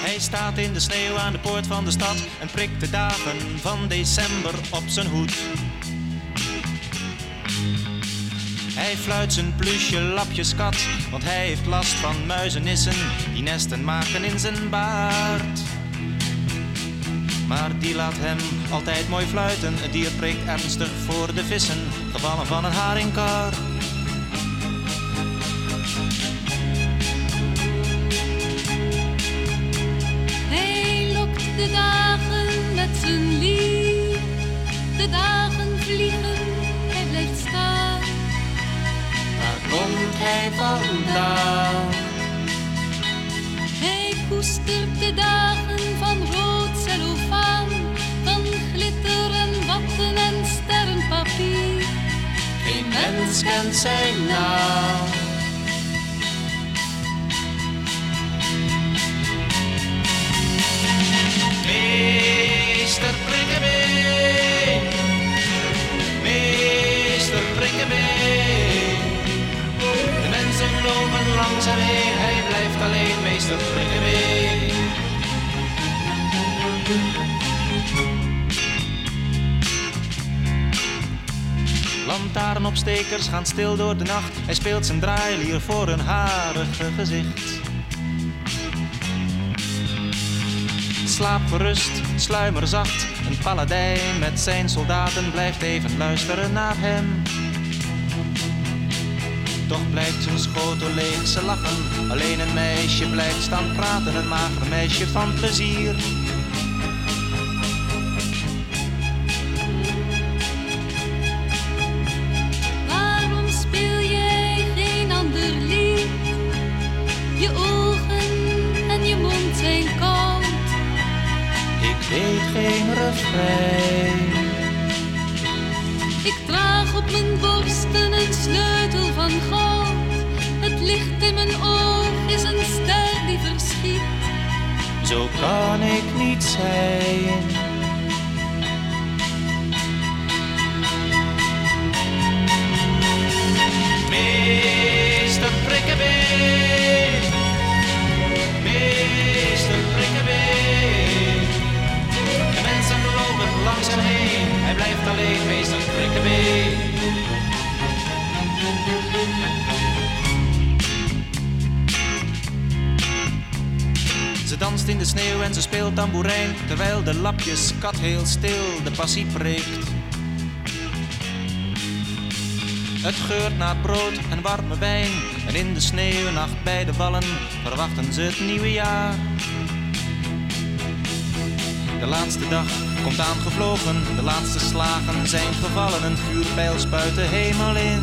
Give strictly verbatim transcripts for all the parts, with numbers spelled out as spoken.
Hij staat in de sneeuw aan de poort van de stad en prikt de dagen van december op zijn hoed. Hij fluit zijn plusje lapjeskat, want hij heeft last van muizenissen die nesten maken in zijn baard. Maar die laat hem altijd mooi fluiten, het dier prikt ernstig voor de vissen, gevallen van een haringkar. Hij lokt de dagen met zijn lied, de dagen vliegen, hij blijft staan. Waar komt hij vandaan? Hij koestert de dagen van rood cellofaan, van glitter en watten en sterrenpapier. Geen mens kent zijn naam. Meester Prikkebeen, meester Prikkebeen. De mensen lopen langs hem heen, hij blijft alleen, meester Prikkebeen. Lantaarnopstekers gaan stil door de nacht, hij speelt zijn draailier voor een harige gezicht. Slaap gerust, sluimer zacht, een paladijn met zijn soldaten blijft even luisteren naar hem. Toch blijft zijn schotel leeg, ze lachen, alleen een meisje blijft staan praten, een mager meisje van plezier. Waarom speel jij geen ander lied? Je ogen en je mond zijn koud. Ik weet geen refrein. Ik draag op mijn borsten een sleutel van goud. Het licht in mijn oog is een ster die verschiet. Zo kan ik niet zijn. Meester Prikkebeen, meester Prikkebeen. De mensen lopen langs hem heen, hij blijft alleen, meester Prikkebeen. Ze danst in de sneeuw en ze speelt tamboerijn, terwijl de lapjeskat heel stil de passie preekt. Het geurt naar brood en warme wijn, en in de sneeuwnacht bij de wallen verwachten ze het nieuwe jaar. De laatste dag komt aangevlogen, de laatste slagen zijn gevallen, een vuurpijl spuit de hemel in.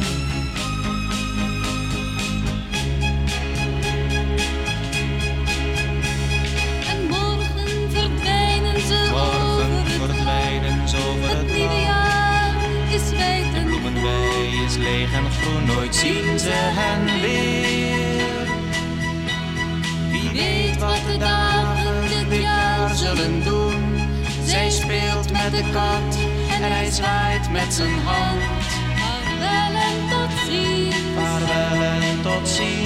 En morgen verdwijnen ze Morgen over het verdwijnen ze over Het het nieuwe land. jaar is wijd De en bloemenwei is leeg en groen, nooit zien ze hen weer. Wie weet wat de dagen dit jaar zullen doen. Zij speelt met de kat en hij zwaait met zijn hand. vaarwel en tot ziens. Vaarwel en tot ziens.